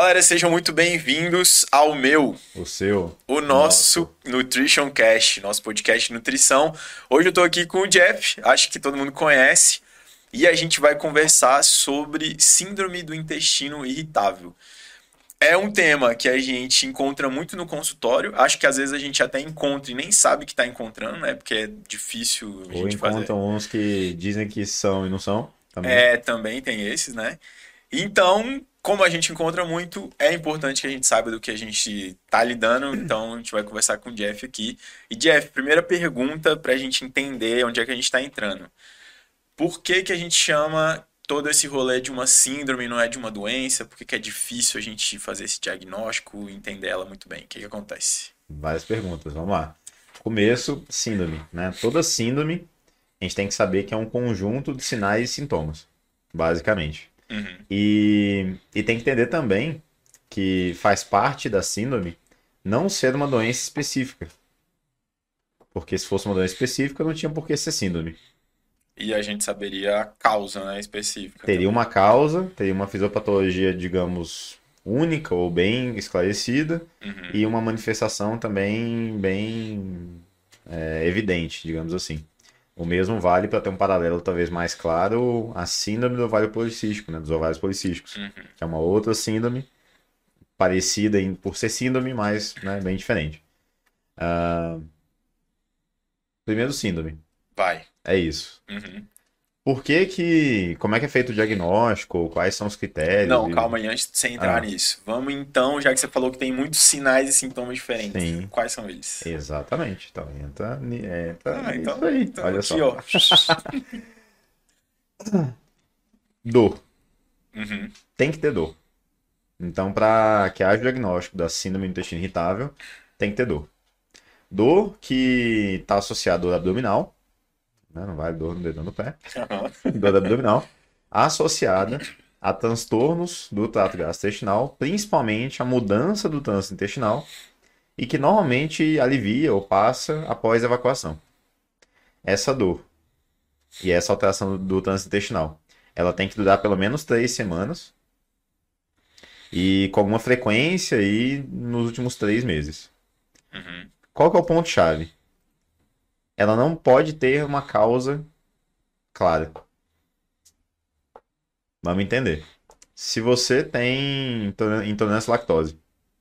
Galera, sejam muito bem-vindos ao O seu. o O nosso nosso. Nutrition Cast, nosso podcast de nutrição. Hoje eu tô aqui com o Jeff, acho que todo mundo conhece, e a gente vai conversar sobre síndrome do intestino irritável. É um tema que a gente encontra muito no consultório, acho que às vezes a gente até encontra e nem sabe que está encontrando, né? Porque é difícil a Ou gente fazer. encontram uns que dizem que são e não são também. É, também tem esses, né? Então, como a gente encontra muito, é importante que a gente saiba do que a gente tá lidando. Então, a gente vai conversar com o Jeff aqui. E, Jeff, primeira pergunta para a gente entender onde é que a gente está entrando. Por que que a gente chama todo esse rolê de uma síndrome, não é de uma doença? Por que que é difícil a gente fazer esse diagnóstico e entender ela muito bem? O que que acontece? Várias perguntas, vamos lá. Começo, síndrome, né? Toda síndrome, a gente tem que saber que é um conjunto de sinais e sintomas, basicamente. Uhum. E tem que entender também que faz parte da síndrome não ser uma doença específica. Porque se fosse uma doença específica, não tinha por que ser síndrome. E a gente saberia a causa, né, específica Teria também. uma causa, teria uma fisiopatologia, digamos, única ou bem esclarecida Uhum. e uma manifestação também bem evidente, digamos assim. O mesmo vale para ter um paralelo talvez mais claro a síndrome do ovário policístico, né, dos ovários policísticos, Uhum. que é uma outra síndrome parecida por ser síndrome, mas né, bem diferente. Primeiro síndrome, Vai. é isso. Uhum. Como é que é feito o diagnóstico, quais são os critérios Não, e... calma aí, antes de você entrar Ah, nisso. Vamos então, já que você falou que tem muitos sinais e sintomas diferentes. sim. Quais são eles? Exatamente. Então, entra Ah, nisso então, aí. então Olha aqui, só. ó. Dor. Uhum, Tem que ter dor. Então, para que haja o diagnóstico da síndrome do intestino irritável, tem que ter dor. Dor que está associada à dor abdominal, né? Não vale dor no dedão do pé. aham, Dor abdominal associada a transtornos do trato gastrointestinal, principalmente a mudança do trânsito intestinal, e que normalmente alivia ou passa após a evacuação. Essa dor e essa alteração do trânsito intestinal. Ela tem que durar pelo menos 3 semanas e com alguma frequência aí nos últimos 3 meses. uhum, Qual que é o ponto-chave? Ela não pode ter uma causa clara. Vamos entender. Se você tem intolerância à lactose,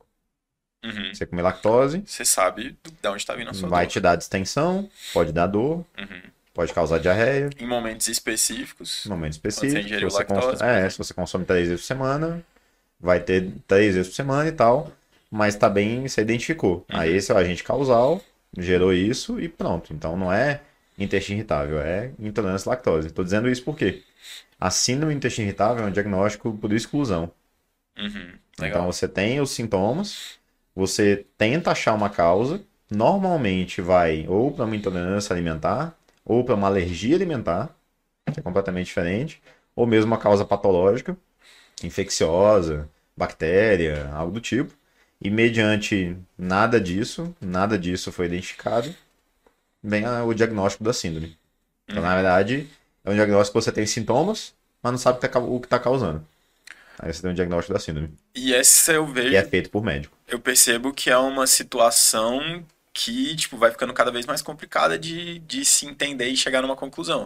uhum. você comer lactose, Você sabe de onde está vindo a sua vai dor. te dar distensão, pode dar dor, Uhum. pode causar diarreia, Em momentos específicos, em momentos quando você específicos. Se ingeriu você, lactose, por se exemplo. você consome 3 vezes por semana, vai ter 3 vezes por semana e tal, mas tá bem, você identificou. Aí Uhum, esse é o agente causal, gerou isso e pronto. Então não é intestino irritável, é intolerância à lactose. Estou dizendo isso porque a síndrome do intestino irritável é um diagnóstico por exclusão. uhum. Então Legal. você tem os sintomas, você tenta achar uma causa, normalmente vai ou para uma intolerância alimentar, ou para uma alergia alimentar, que é completamente diferente, ou mesmo uma causa patológica, infecciosa, bactéria, algo do tipo. E mediante nada disso foi identificado, vem o diagnóstico da síndrome. Então, na Uhum. verdade, é um diagnóstico que você tem sintomas, mas não sabe o que está causando. Aí você tem um diagnóstico da síndrome. E essa eu E é vejo, feito por médico. eu percebo que é uma situação que, tipo, vai ficando cada vez mais complicada de se entender e chegar numa conclusão.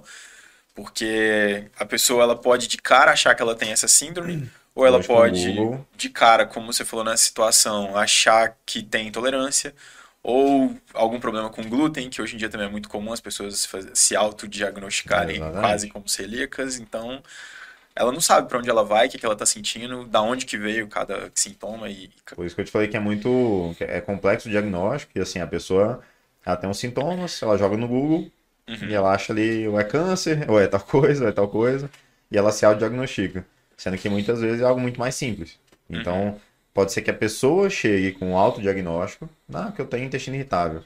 Porque a pessoa ela pode de cara achar que ela tem essa síndrome, ou ela Hoje com o pode Google, de cara, como você falou nessa situação, achar que tem intolerância, ou algum problema com glúten, que hoje em dia também é muito comum as pessoas se autodiagnosticarem quase exatamente. como celíacas, então ela não sabe para onde ela vai, o que que ela está sentindo, da onde que veio cada sintoma e Por isso que eu te falei que é muito, que é complexo o diagnóstico, e assim, a pessoa, ela tem uns sintomas, ela joga no Google, e uhum, ela acha ali, ou é câncer, ou é tal coisa, ou é tal coisa, e ela se autodiagnostica. Sendo que muitas vezes é algo muito mais simples. uhum, Então, pode ser que a pessoa chegue com um autodiagnóstico, que eu tenho intestino irritável,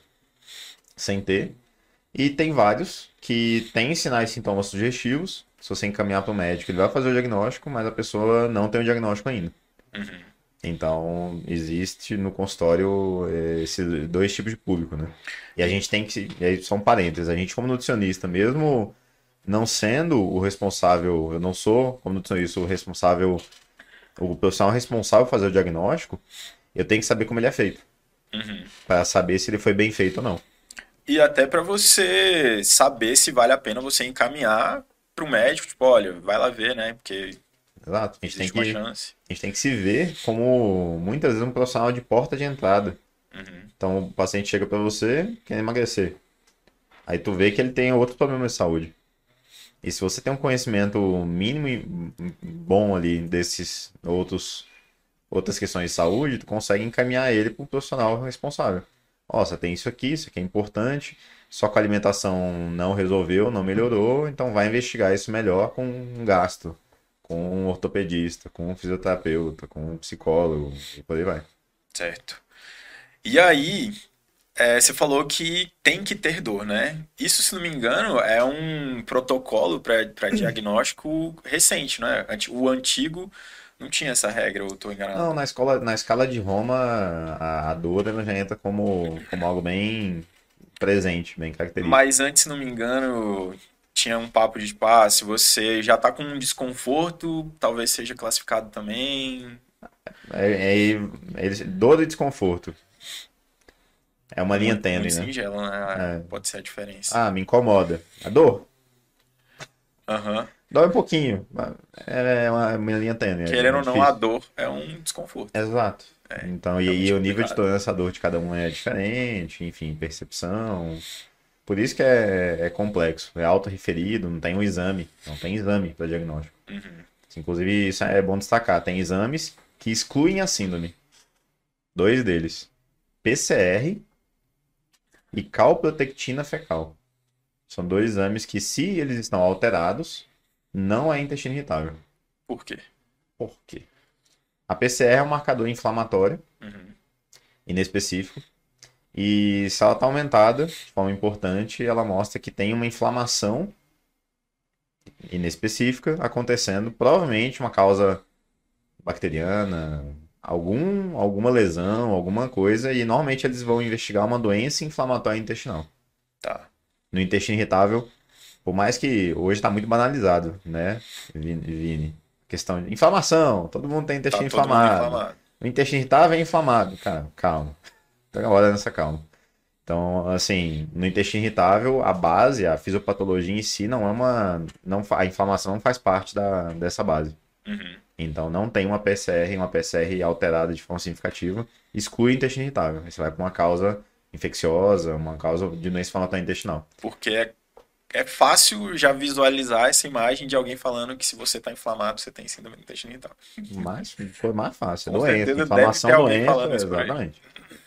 sem ter. E tem vários que têm sinais e sintomas sugestivos. Se você encaminhar para o médico, ele vai fazer o diagnóstico, mas a pessoa não tem o diagnóstico ainda. uhum, Então, existe no consultório esses dois tipos de público, né? E a e, gente tem que. E aí são parênteses. A gente, como nutricionista, mesmo não sendo o responsável, eu não sou, como nutricionista, o responsável O profissional responsável por fazer o diagnóstico, eu tenho que saber como ele é feito, Uhum. para saber se ele foi bem feito ou não. E até para você saber se vale a pena você encaminhar para o médico, tipo, olha, vai lá ver, né? Porque Exato. existe uma chance. A gente tem que se ver como muitas vezes um profissional de porta de entrada. Uhum. Então o paciente chega para você, quer emagrecer. Aí tu vê que ele tem outro problema de saúde. E se você tem um conhecimento mínimo e bom ali desses outras questões de saúde, tu consegue encaminhar ele para o profissional responsável. Ó, você tem isso aqui é importante, só que a alimentação não resolveu, não melhorou, então vai investigar isso melhor com um gasto, com um ortopedista, com um fisioterapeuta, com um psicólogo, e por aí vai. Certo. E aí, você falou que tem que ter dor, né? Isso, se não me engano, é um protocolo para diagnóstico recente, né? O antigo não tinha essa regra, eu estou Não, enganado. na escala de Roma, a dor ela já entra como algo bem presente, bem característico. Mas antes, se não me engano, tinha um papo de, tipo, ah, se você já tá com um desconforto, talvez seja classificado também. Dor e desconforto. É uma linha Muito, tênue, muito né? singela, né? É. Pode ser a diferença. Ah, me incomoda. A dor? Aham. Dói um pouquinho. É uma linha tênue, Querendo é ou não, a difícil. dor é um desconforto. Exato. É, Então, e realmente o nível de complicado. tolerância à dor de cada um é diferente, enfim, percepção. Por isso que é complexo, é autorreferido, não tem um exame, não tem exame para diagnóstico. Uhum. Inclusive, isso é bom destacar, tem exames que excluem a síndrome. Dois deles, PCR e calprotectina fecal. São dois exames que, se eles estão alterados, não é intestino irritável. Por quê? Por quê? A PCR é um marcador inflamatório, Uhum. inespecífico, e se ela está aumentada de forma importante, ela mostra que tem uma inflamação inespecífica acontecendo, provavelmente uma causa bacteriana, alguma lesão, alguma coisa, e normalmente eles vão investigar uma doença inflamatória intestinal. Tá. No intestino irritável, por mais que hoje está muito banalizado, né, Vini? Questão de inflamação, todo mundo tem Tá intestino todo mundo inflamado. inflamado. O intestino irritável é inflamado. Cara, calma. Pega hora nessa calma. Então, assim, no intestino irritável, a base, a fisiopatologia em si não é uma. Não, a inflamação não faz parte dessa base. Uhum. Então, não tem uma PCR alterada de forma significativa, exclui o intestino irritável. Aí você vai para uma causa infecciosa, uma causa de doença inflamatória intestinal. Porque é fácil já visualizar essa imagem de alguém falando que se você tá inflamado, você tem síndrome do intestino irritável. Mas foi mais fácil. É Com doença. certeza deve ter Inflamação, alguém doença, falando isso por aí. exatamente.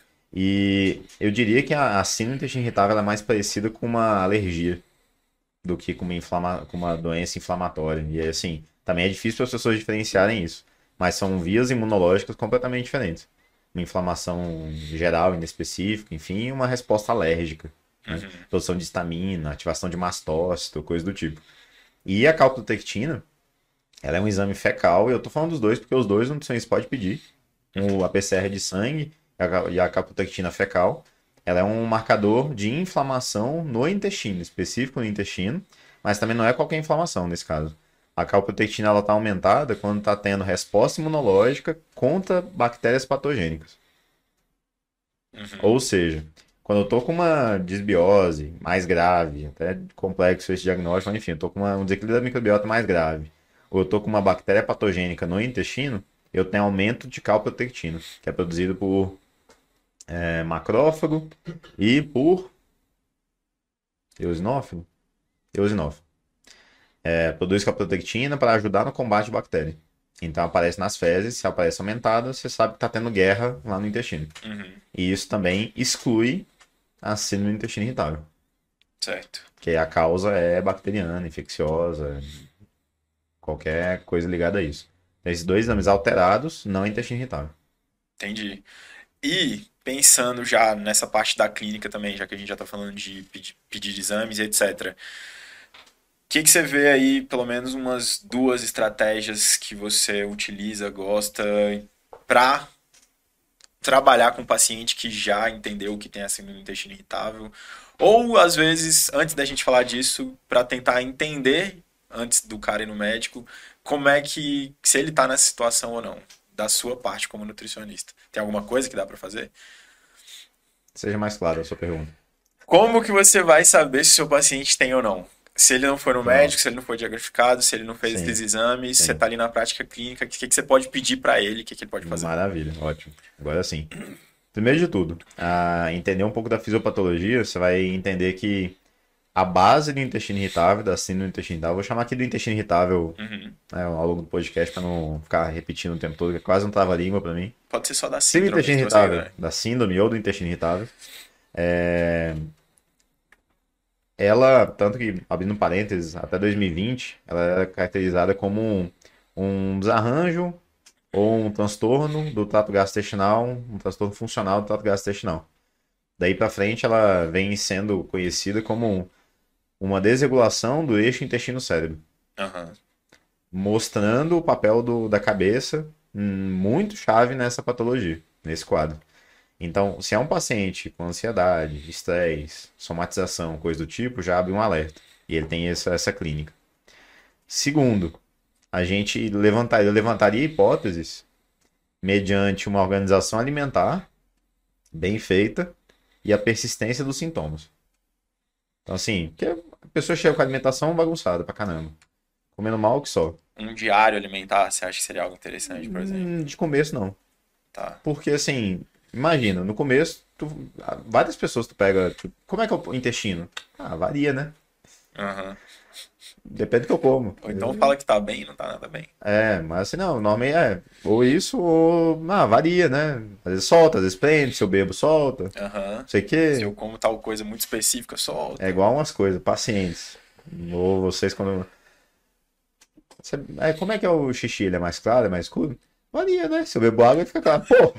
E eu diria que a síndrome do intestino irritável ela é mais parecida com uma alergia do que com uma doença inflamatória. E assim, também é difícil as pessoas diferenciarem isso. Mas são vias imunológicas completamente diferentes. Uma inflamação geral, inespecífica, enfim, e uma resposta alérgica. Né? Uhum. Produção de histamina, ativação de mastócito, coisa do tipo. E a calprotectina, ela é um exame fecal, e eu tô falando dos dois porque os dois não você pode pedir. A PCR de sangue e a calprotectina fecal, ela é um marcador de inflamação no intestino, específico no intestino, mas também não é qualquer inflamação nesse caso. A calprotectina ela está aumentada quando está tendo resposta imunológica contra bactérias patogênicas. Uhum. Ou seja, quando eu estou com uma desbiose mais grave, até complexo esse diagnóstico, mas enfim, eu estou com um desequilíbrio da microbiota mais grave, ou eu estou com uma bactéria patogênica no intestino, eu tenho aumento de calprotectina, que é produzido por macrófago e por eosinófilo. Eosinófilo. Produz calprotectina para ajudar no combate de bactéria. Então aparece nas fezes, se aparece aumentada, você sabe que está tendo guerra lá no intestino. Uhum. E isso também exclui a síndrome do intestino irritável, Certo. que a causa é bacteriana, infecciosa, qualquer coisa ligada a isso. Esses dois exames alterados, não é intestino irritável. Entendi. E pensando já nessa parte da clínica também, já que a gente já está falando de pedir exames e etc. Que você vê aí, pelo menos umas duas estratégias que você utiliza, gosta, para trabalhar com um paciente que já entendeu que tem a síndrome do intestino irritável? Ou, às vezes, antes da gente falar disso, para tentar entender antes do cara ir no médico, como é que, se ele tá nessa situação ou não, da sua parte como nutricionista. Tem alguma coisa que dá pra fazer? Seja mais claro a sua pergunta. Como que você vai saber se o seu paciente tem ou não? Se ele não foi no Pronto. médico, se ele não foi diagnosticado, se ele não fez Sim, esses exames, se você sim. tá ali na prática clínica, o que que você pode pedir pra ele, o que que ele pode fazer? Maravilha, ótimo. Agora sim. Primeiro de tudo, entender um pouco da fisiopatologia, você vai entender que a base do intestino irritável, da síndrome do intestino irritável, vou chamar aqui do intestino irritável, Uhum. né, ao longo do podcast para não ficar repetindo o tempo todo, que é quase um trava-língua para mim. Pode ser só da Síndrome do síndrome, intestino se você irritável, quiser. da síndrome ou do intestino irritável, ela, tanto que, abrindo parênteses, até 2020, ela era caracterizada como um desarranjo ou um transtorno do trato gastrointestinal, um transtorno funcional do trato gastrointestinal. Daí para frente, ela vem sendo conhecida como uma desregulação do eixo intestino-cérebro, Aham. mostrando o papel da cabeça muito chave nessa patologia, nesse quadro. Então, se é um paciente com ansiedade, estresse, somatização, coisa do tipo, já abre um alerta. E ele tem essa clínica. Segundo, a gente levantaria hipóteses mediante uma organização alimentar bem feita e a persistência dos sintomas. Então, assim, porque a pessoa chega com a alimentação bagunçada pra caramba. Comendo mal que só. Um diário alimentar, você acha que seria algo interessante, por exemplo? De começo, não. Tá. Porque, assim, imagina, no começo, várias pessoas tu pega. Como é que é o intestino? Ah, varia, né? Aham. Depende do que eu como. Ou então fala que tá bem e não tá nada bem. Mas assim, não, normalmente ou isso ou. Varia, né? Às vezes solta, às vezes prende, se eu bebo, solta. Aham. Não sei o Se quê. eu como tal coisa muito específica, É solta. igual umas coisas, pacientes. Ou vocês quando. Como é que é o xixi? Ele é mais claro, é mais escuro? Varia, né? Se eu bebo água, ele fica claro. Pô,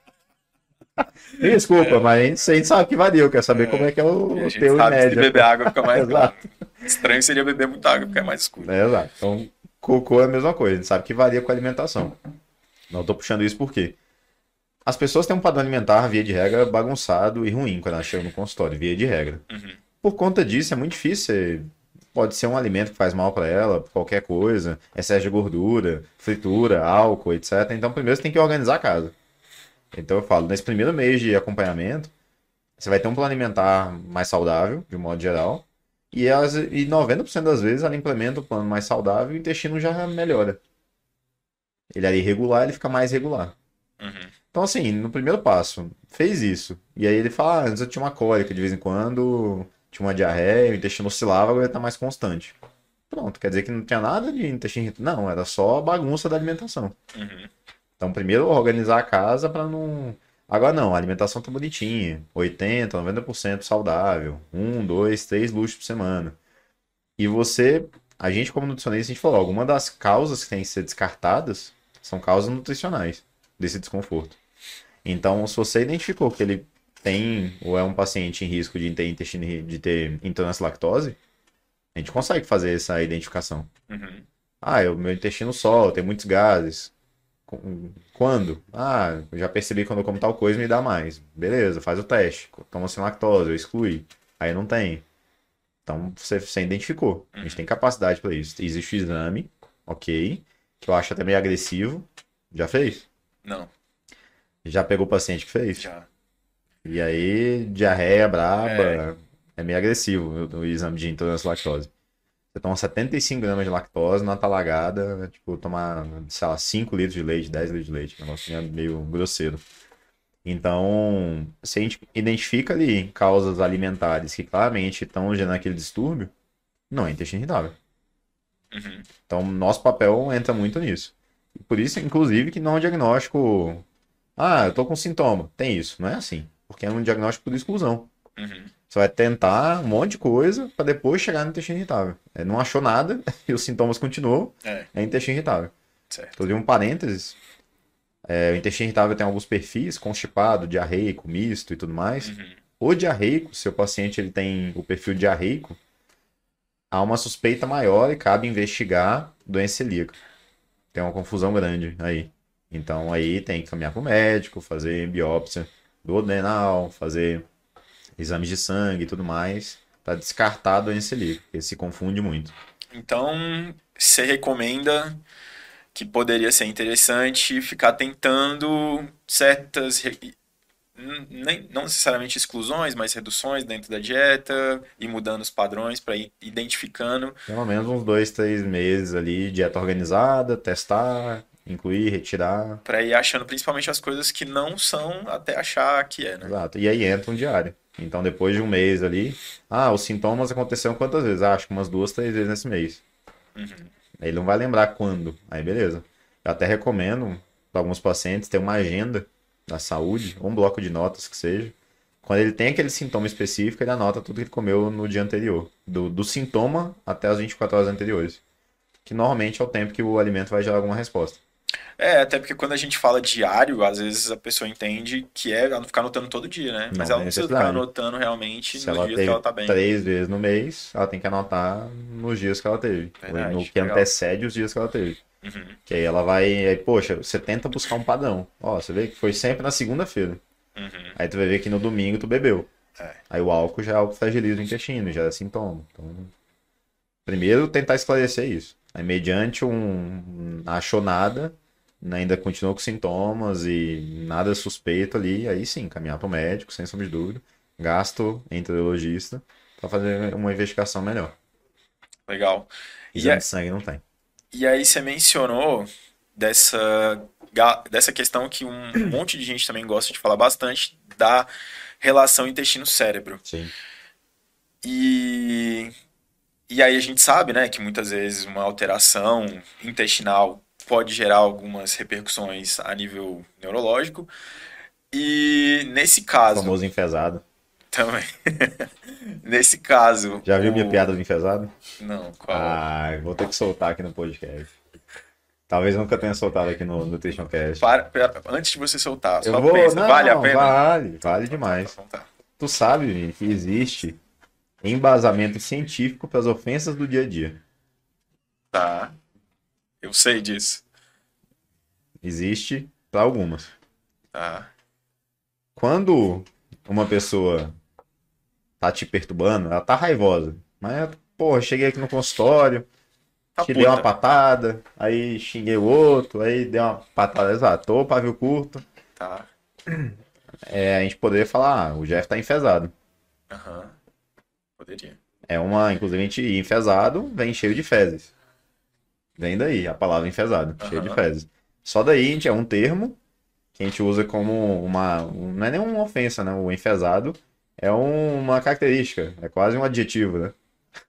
desculpa, mas a gente sabe que varia. Eu quero saber como é que é E a o gente teu em sabe que se média. beber água fica mais claro. Exato. Estranho seria beber muita água, porque é mais escuro. Exato. Então, cocô é a mesma coisa. A gente sabe que varia com a alimentação. Não tô puxando isso por quê? As pessoas têm um padrão alimentar, via de regra, bagunçado e ruim quando elas chegam no consultório, via de regra. Uhum. Por conta disso, é muito difícil. Pode ser um alimento que faz mal para ela, qualquer coisa, excesso de gordura, fritura, álcool, etc. Então, primeiro você tem que organizar a casa. Então, eu falo, nesse primeiro mês de acompanhamento, você vai ter um plano alimentar mais saudável, de um modo geral, e 90% das vezes ela implementa o plano mais saudável e o intestino já melhora. Ele era irregular, ele fica mais regular. Uhum. Então, assim, no primeiro passo, fez isso. E aí ele fala, antes eu tinha uma cólica, de vez em quando tinha uma diarreia, o intestino oscilava, agora tá mais constante. Pronto, quer dizer que não tinha nada de intestino irritado. Não, era só a bagunça da alimentação. Uhum. Então, primeiro organizar a casa para não. Agora não, a alimentação tá bonitinha. 80, 90% saudável. 2, 3 luxos por semana. E a gente como nutricionista, a gente falou, alguma das causas que têm que ser descartadas são causas nutricionais desse desconforto. Então, se você identificou que ele tem ou é um paciente em risco de ter de ter intolerância à lactose, a gente consegue fazer essa identificação. Uhum. O meu intestino solta, tem muitos gases. Quando? Eu já percebi que quando eu como tal coisa me dá mais. Beleza, faz o teste. Toma sem lactose, eu excluí. Aí não tem. Então você identificou. A gente tem capacidade para isso. Existe o exame, ok, que eu acho até meio agressivo. Já fez? Não, Já pegou o paciente que fez? já. E aí, diarreia É. braba, é meio agressivo o exame de intolerância à lactose. Você toma 75 gramas de lactose na talagada, tipo, tomar, sei lá, 5 litros de leite, 10 litros de leite. Um negócio meio grosseiro. Então, se a gente identifica ali causas alimentares que claramente estão gerando aquele distúrbio, não é intestino irritável. Uhum. Então, nosso papel entra muito nisso. E por isso, inclusive, que não é um diagnóstico. Eu tô com sintoma. Tem isso. Não é assim. Porque é um diagnóstico por exclusão. Uhum. Você vai tentar um monte de coisa para depois chegar no intestino irritável. Não achou nada e os sintomas continuam, é intestino irritável. Certo. Inclusive, um parênteses. O intestino irritável tem alguns perfis, constipado, diarreico, misto e tudo mais. Uhum. O diarreico, se o paciente ele tem o perfil diarreico, há uma suspeita maior e cabe investigar doença celíaca. Tem uma confusão grande aí. Então aí tem que caminhar para o médico, fazer biópsia do adrenal, fazer exames de sangue e tudo mais, para descartar a doença celíaca, porque se confunde muito. Então, você recomenda que poderia ser interessante ficar tentando certas, não necessariamente exclusões, mas reduções dentro da dieta e mudando os padrões para ir identificando, Pelo menos uns 2, 3 meses ali, dieta organizada, testar, incluir, retirar. para ir achando principalmente as coisas que não são até achar que é, né? Exato. E aí entra um diário. Então, depois de um mês ali, os sintomas aconteceram quantas vezes? Acho que umas 2, 3 vezes nesse mês. Uhum. Aí ele não vai lembrar quando. Aí beleza. Eu até recomendo para alguns pacientes ter uma agenda da saúde, ou um bloco de notas que seja. Quando ele tem aquele sintoma específico, ele anota tudo que ele comeu no dia anterior. Do sintoma até as 24 horas anteriores. Que normalmente é o tempo que o alimento vai gerar alguma resposta. Até porque quando a gente fala diário, às vezes a pessoa entende que é ela não ficar anotando todo dia, né? Mas Não ela tem não precisa ficar necessidade. anotando realmente Se nos ela dias que ela teve tá bem. 3 vezes no mês, ela tem que anotar nos dias que ela teve. Ou no Verdade, que legal. antecede os dias que ela teve. Uhum. Que aí ela vai. Aí, poxa, você tenta buscar um padrão. Ó, você vê que foi sempre na segunda-feira. Uhum. Aí tu vai ver que no domingo tu bebeu. É. Aí o álcool já é algo que fragiliza o intestino, já é sintoma. Então, primeiro tentar esclarecer isso. Aí, mediante achou nada, ainda continuou com sintomas e nada suspeito ali, aí sim, caminhar para o médico, sem sombra de dúvida. Gasto enterologista para fazer uma investigação melhor. Legal. E, Exame de sangue não tem. e aí você mencionou dessa questão que um monte de gente também gosta de falar bastante da relação intestino-cérebro. Sim. E, e aí a gente sabe, né, que muitas vezes uma alteração intestinal pode gerar algumas repercussões a nível neurológico. E nesse O caso, famoso enfesado. também, nesse caso, Já viu minha piada do enfesado? Não, qual? Ah, vou ter que soltar aqui no podcast. Talvez eu nunca tenha soltado aqui no NutritionCast. Antes de você soltar, Eu só vou. pensa, Não, vale a pena? vale Então tá, demais. então tá. Tu sabe, Vini, que existe embasamento científico para as ofensas do dia a dia. Tá, eu sei disso. Existe para algumas. Tá. Quando uma pessoa tá te perturbando, ela tá raivosa. Mas, porra, cheguei aqui no consultório, Tá te dei uma puta. patada, aí xinguei o outro, aí dei uma patada, exato, pavio curto. Tá. A gente poderia falar, o Jeff tá enfesado. Aham. Poderia. Inclusive, a gente enfesado vem cheio de fezes. Vem daí a palavra enfesado, cheio de Aham. fezes. Só daí a gente é um termo que a gente usa como não é nem uma ofensa, né? O enfesado é uma característica, é quase um adjetivo, né?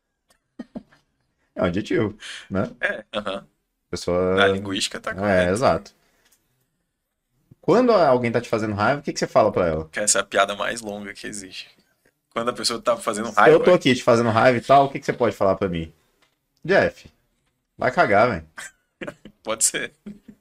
É um adjetivo, né? Aham. A pessoa. Na linguística tá correto. Exato. Quando alguém tá te fazendo raiva, o que que você fala pra ela? Que essa é a piada mais longa que existe. Quando a pessoa tá fazendo Se eu tô raiva, aqui te fazendo raiva e tal, o que que você pode falar pra mim? Jeff, vai cagar, velho. pode ser.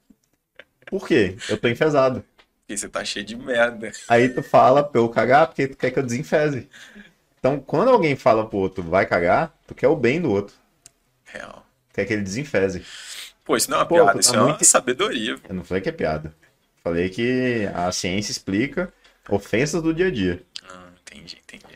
Por quê? Eu tô enfesado. Porque você tá cheio de merda. Aí tu fala pra eu cagar porque tu quer que eu desenfeze. Então, quando alguém fala pro outro vai cagar, tu quer o bem do outro. Real. Quer que ele desenfeze. Pô, isso não é uma Pô, piada, tu isso tá é uma muito. sabedoria. Pô. Eu não falei que é piada. Falei que a ciência explica ofensas do dia a dia. Ah, entendi, entendi.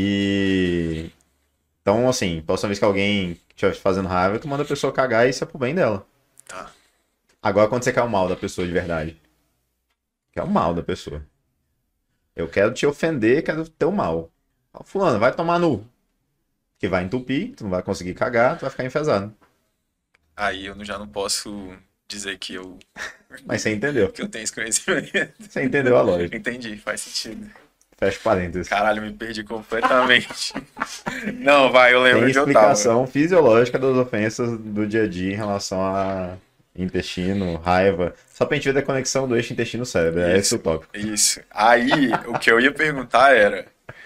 E. Então, assim, próxima vez que alguém estiver te fazendo raiva, tu manda a pessoa cagar e isso é pro bem dela. Tá. Agora, quando você quer o mal da pessoa de verdade, quer o mal da pessoa. Eu quero te ofender, quero ter o mal. Ó, fulano, vai tomar nu. Que vai entupir, tu não vai conseguir cagar, tu vai ficar enfesado. Aí eu já não posso dizer que eu, Mas você entendeu. que eu tenho esse conhecimento. Você entendeu a lógica. Entendi, faz sentido. Fecha parênteses. Caralho, me perdi completamente. Não, vai, eu lembro Tem onde eu tava. explicação fisiológica das ofensas do dia a dia em relação a intestino, raiva. Só pra gente ver a conexão do eixo intestino-cérebro. É esse o tópico. Isso. Aí, o que eu ia perguntar era: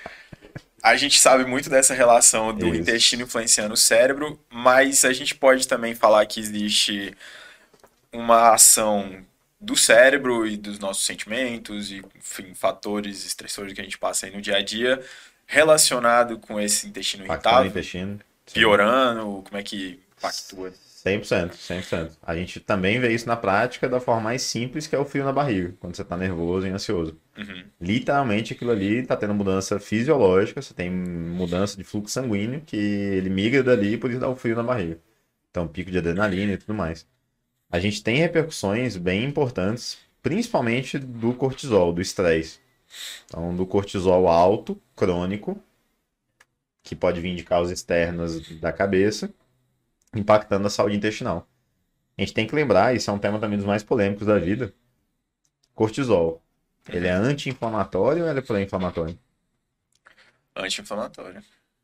a gente sabe muito dessa relação do Isso. intestino influenciando o cérebro, mas a gente pode também falar que existe uma ação do cérebro e dos nossos sentimentos e, enfim, fatores estressores que a gente passa aí no dia a dia relacionado com esse intestino Impactando o irritável, intestino. Sim. piorando, como é que impactua? 100%, 100%. A gente também vê isso na prática da forma mais simples, que é o frio na barriga, quando você tá nervoso e ansioso. Uhum. Literalmente aquilo ali tá tendo mudança fisiológica, você tem mudança de fluxo sanguíneo, que ele migra dali e por isso dá o frio na barriga. Então, pico de adrenalina e tudo mais. A gente tem repercussões bem importantes, principalmente do cortisol, do estresse. Então, do cortisol alto, crônico, que pode vir de causas externas da cabeça, impactando a saúde intestinal. A gente tem que lembrar, isso é um tema também dos mais polêmicos da vida, cortisol. Ele é anti-inflamatório ou ele é pró-inflamatório? Anti-inflamatório.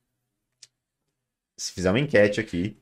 Se fizer uma enquete aqui,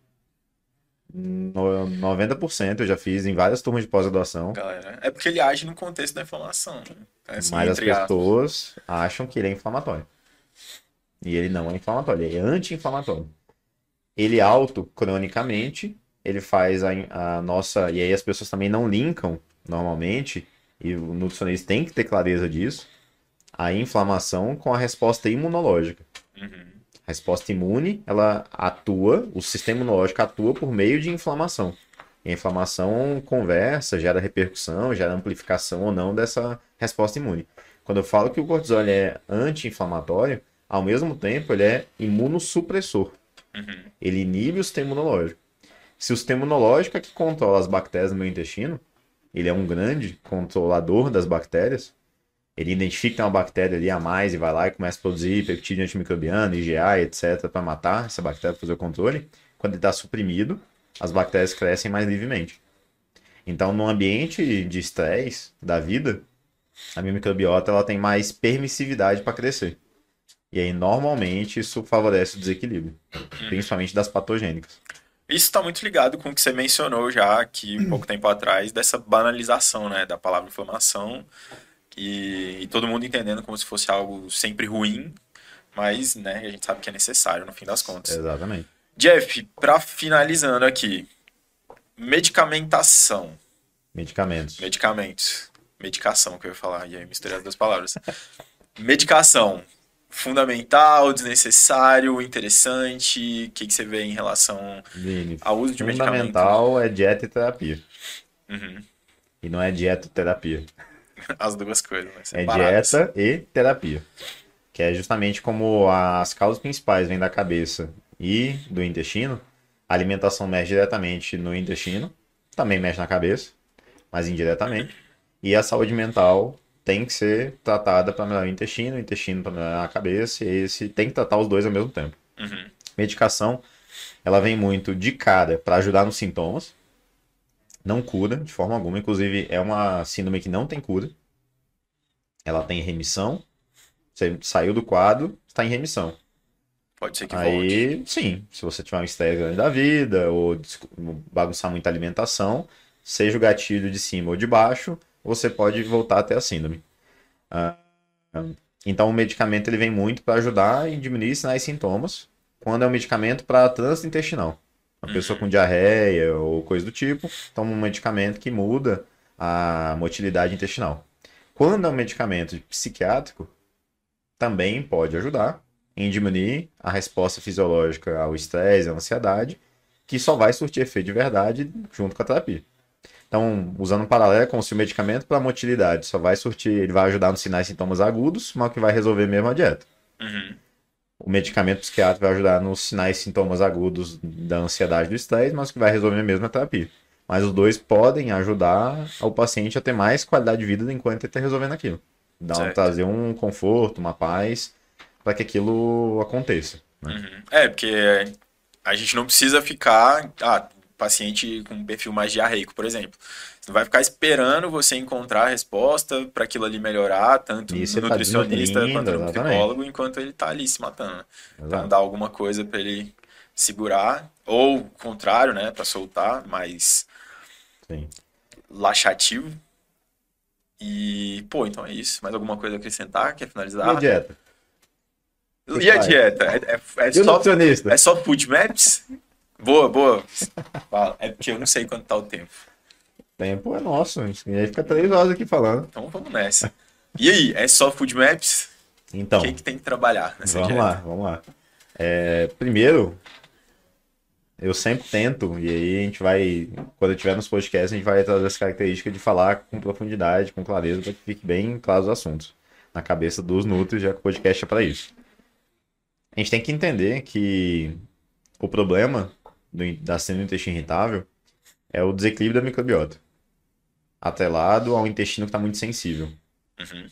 90% eu já fiz em várias turmas de pós-graduação, Galera, é porque ele age no contexto da inflamação, né? Assim, mas as entre aspas. pessoas acham que ele é inflamatório. E ele não é inflamatório, ele é anti-inflamatório. Ele é alto cronicamente, ele faz a nossa. E aí as pessoas também não linkam normalmente, e o nutricionista tem que ter clareza disso, a inflamação com a resposta imunológica. A resposta imune, ela atua, o sistema imunológico atua por meio de inflamação. E a inflamação conversa, gera repercussão, gera amplificação ou não dessa resposta imune. Quando eu falo que o cortisol ele é anti-inflamatório, ao mesmo tempo ele é imunossupressor. Ele inibe o sistema imunológico. Se o sistema imunológico é que controla as bactérias no meu intestino, ele é um grande controlador das bactérias, ele identifica que tem uma bactéria ali a mais e vai lá e começa a produzir peptídeo antimicrobiano, IgA, etc., para matar essa bactéria, para fazer o controle. Quando ele está suprimido, as bactérias crescem mais livremente. Então, no ambiente de estresse da vida, a minha microbiota ela tem mais permissividade para crescer. E aí, normalmente, isso favorece o desequilíbrio, principalmente das patogênicas. Isso está muito ligado com o que você mencionou já aqui um pouco tempo atrás, dessa banalização, né, da palavra inflamação e todo mundo entendendo como se fosse algo sempre ruim, mas, né, a gente sabe que é necessário no fim das contas. Exatamente. Jeff, para finalizando aqui, medicamentação. Medicamentos. Medicamentos. Medicação, que eu ia falar, e aí misturei as duas palavras. Medicação. Fundamental, desnecessário, interessante? O que você vê em relação Vini, ao uso de medicamento? fundamental é dieta e terapia. Uhum. E não é dietoterapia. As duas coisas, né? É Separadas. dieta e terapia. Que é justamente como as causas principais vêm da cabeça e do intestino. A alimentação mexe diretamente no intestino, também mexe na cabeça, mas indiretamente. E a saúde mental tem que ser tratada para melhorar o intestino para melhorar a cabeça, e esse tem que tratar os dois ao mesmo tempo. Medicação, ela vem muito de cara para ajudar nos sintomas, não cura de forma alguma, inclusive é uma síndrome que não tem cura. Ela tem remissão, você saiu do quadro, está em remissão. Pode ser que volte. Aí, sim, se você tiver um estresse grande da vida, ou bagunçar muita alimentação, seja o gatilho de cima ou de baixo, você pode voltar até a síndrome. Então, o medicamento ele vem muito para ajudar e diminuir sinais e sintomas, quando é um medicamento para trânsito intestinal. Uma pessoa com diarreia ou coisa do tipo, toma um medicamento que muda a motilidade intestinal. Quando é um medicamento psiquiátrico, também pode ajudar em diminuir a resposta fisiológica ao estresse, à ansiedade, que só vai surtir efeito de verdade junto com a terapia. Então, usando um paralelo, é como se o medicamento para motilidade só vai surtir, ele vai ajudar nos sinais e sintomas agudos, mas o que vai resolver mesmo é a dieta. O medicamento psiquiátrico vai ajudar nos sinais e sintomas agudos da ansiedade e do estresse, mas o que vai resolver mesmo é a terapia. Mas os dois podem ajudar o paciente a ter mais qualidade de vida enquanto ele está resolvendo aquilo. Trazer um conforto, uma paz, para que aquilo aconteça. Né? Porque a gente não precisa ficar... paciente com um perfil mais diarreico, por exemplo. Você não vai ficar esperando você encontrar a resposta para aquilo ali melhorar, tanto no nutricionista quanto no psicólogo, enquanto ele está ali se matando. Então, dá alguma coisa para ele segurar, ou o contrário, né, para soltar, mais laxativo. E, então é isso. Mais alguma coisa a acrescentar? Quer finalizar? E a dieta? E a dieta? É só food maps? Boa. Fala. É porque eu não sei quanto tá o tempo. O tempo é nosso. A gente fica 3 horas aqui falando. Então vamos nessa. E aí, é só food maps? Então. O que tem que trabalhar nessa dieta? Vamos lá. Primeiro, eu sempre tento, e aí a gente vai, quando eu estiver nos podcasts, a gente vai trazer essa característica de falar com profundidade, com clareza, para que fique bem claro os assuntos. Na cabeça dos nutris, já que o podcast é para isso. A gente tem que entender que o problema da síndrome do intestino irritável é o desequilíbrio da microbiota, atrelado ao intestino que está muito sensível. Uhum.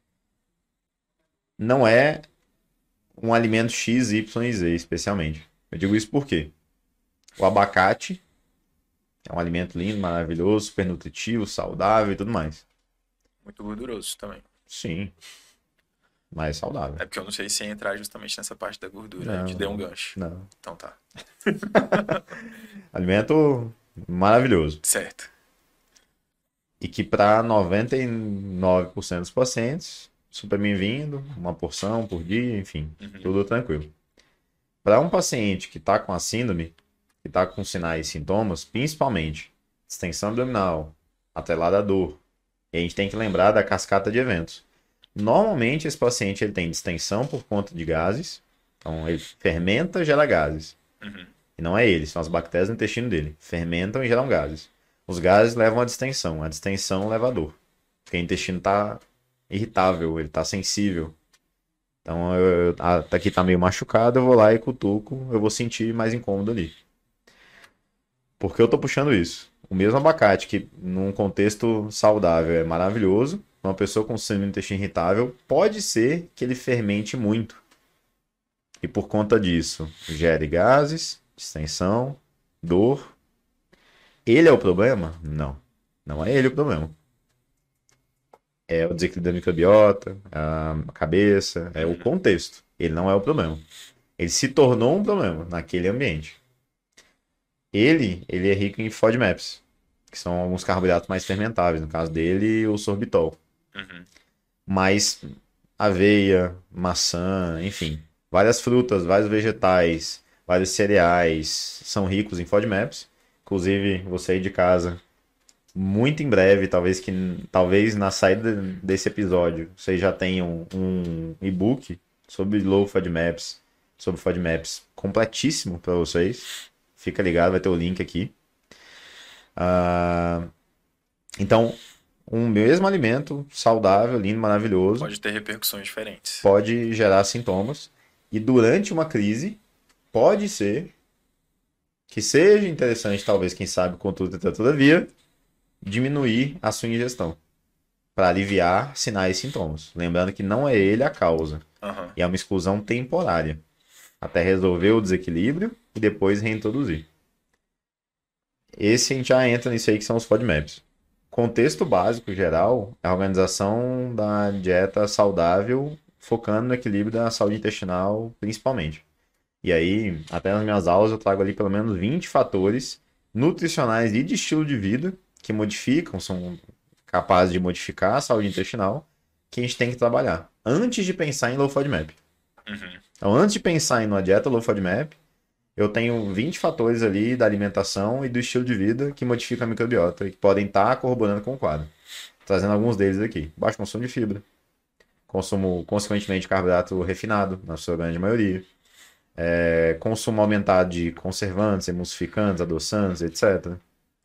Não é um alimento X, Y e Z, especialmente. Eu digo isso porque o abacate é um alimento lindo, maravilhoso, super nutritivo, saudável e tudo mais. Muito gorduroso também. Sim, mais saudável. É porque eu não sei se ia entrar justamente nessa parte da gordura. Aí eu te dei um Não, gancho. não. Então tá. Alimento maravilhoso. Certo. E que para 99% dos pacientes, super bem-vindo, uma porção por dia, enfim, Uhum. tudo tranquilo. Para um paciente que está com a síndrome, que está com sinais e sintomas, principalmente distensão abdominal, atrelada à dor, e a gente tem que lembrar da cascata de eventos. Normalmente esse paciente ele tem distensão por conta de gases, então ele fermenta, gera gases. Uhum. E não é ele, são as bactérias no intestino dele. Fermentam e geram gases. Os gases levam à distensão, a distensão leva à dor. Porque o intestino está irritável, ele está sensível. Então, aqui tá meio machucado, eu vou lá e cutuco, eu vou sentir mais incômodo ali. Por que eu tô puxando isso? O mesmo abacate, que num contexto saudável é maravilhoso, uma pessoa com síndrome do intestino irritável, pode ser que ele fermente muito. E por conta disso, gere gases, distensão, dor. Ele é o problema? Não. Não é ele o problema. É o desequilíbrio da microbiota, a cabeça, é o Uhum. contexto. Ele não é o problema. Ele se tornou um problema naquele ambiente. Ele é rico em FODMAPs, que são alguns carboidratos mais fermentáveis. No caso dele, o sorbitol. Uhum. Mas aveia, maçã, enfim, várias frutas, vários vegetais, vários cereais são ricos em FODMAPs. Inclusive, você aí de casa, muito em breve, talvez na saída desse episódio, vocês já tenham um e-book sobre low FODMAPs, sobre FODMAPs completíssimo para vocês. Fica ligado, vai ter o link aqui. Então, um mesmo alimento saudável, lindo, maravilhoso, Pode ter repercussões diferentes. pode gerar sintomas. E durante uma crise, pode ser que seja interessante, talvez, quem sabe, contudo, todavia, diminuir a sua ingestão para aliviar sinais e sintomas. Lembrando que não é ele a causa, Uhum. e é uma exclusão temporária, até resolver o desequilíbrio e depois reintroduzir. Esse a gente já entra nisso aí que são os FODMAPs. Contexto básico geral é a organização da dieta saudável, focando no equilíbrio da saúde intestinal, principalmente. E aí, até nas minhas aulas, eu trago ali pelo menos 20 fatores nutricionais e de estilo de vida que modificam, são capazes de modificar a saúde intestinal, que a gente tem que trabalhar antes de pensar em low FODMAP. Uhum. Então, antes de pensar em uma dieta low FODMAP, eu tenho 20 fatores ali da alimentação e do estilo de vida que modificam a microbiota e que podem estar corroborando com o quadro. Trazendo alguns deles aqui. Baixo consumo de fibra. Consumo, consequentemente, de carboidrato refinado, na sua grande maioria. Consumo aumentado de conservantes, emulsificantes, adoçantes, etc.